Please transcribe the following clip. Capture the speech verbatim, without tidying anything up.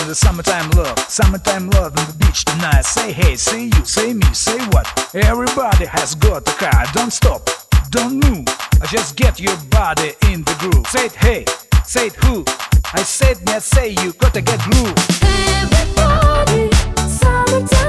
the summertime love, summertime love on the beach tonight. Say hey, say you, say me, say what? Everybody has got a car. Don't stop, don't move. Just get your body in the groove. Say it hey, say it who? I said me, I say you, gotta get groove. Everybody, summertime.